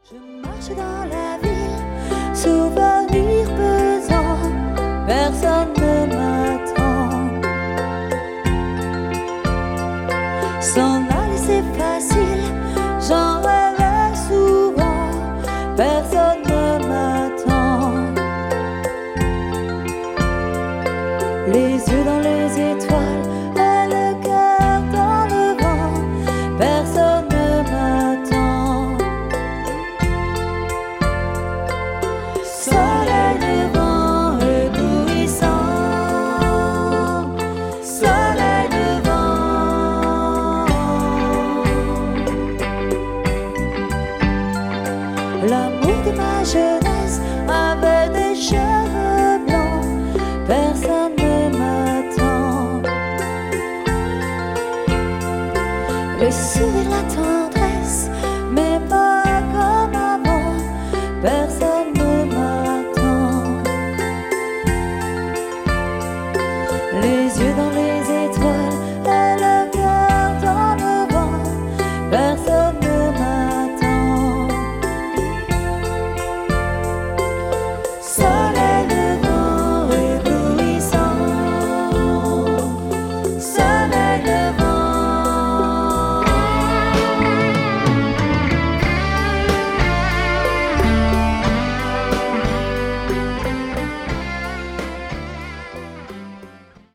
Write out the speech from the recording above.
Je marche dans la ville, souvenir pesant, personne ne m'attend. S'en aller c'est facile, j'en rêve souvent, personne ne m'attend. Les yeux dans les étoiles et le cœur dans le vent, personne ne m'attend. Soleil devant, éblouissant, soleil devant. L'amour de ma jeunesse avait des cheveux blancs, personne ne m'attend. Le sourire l'attend.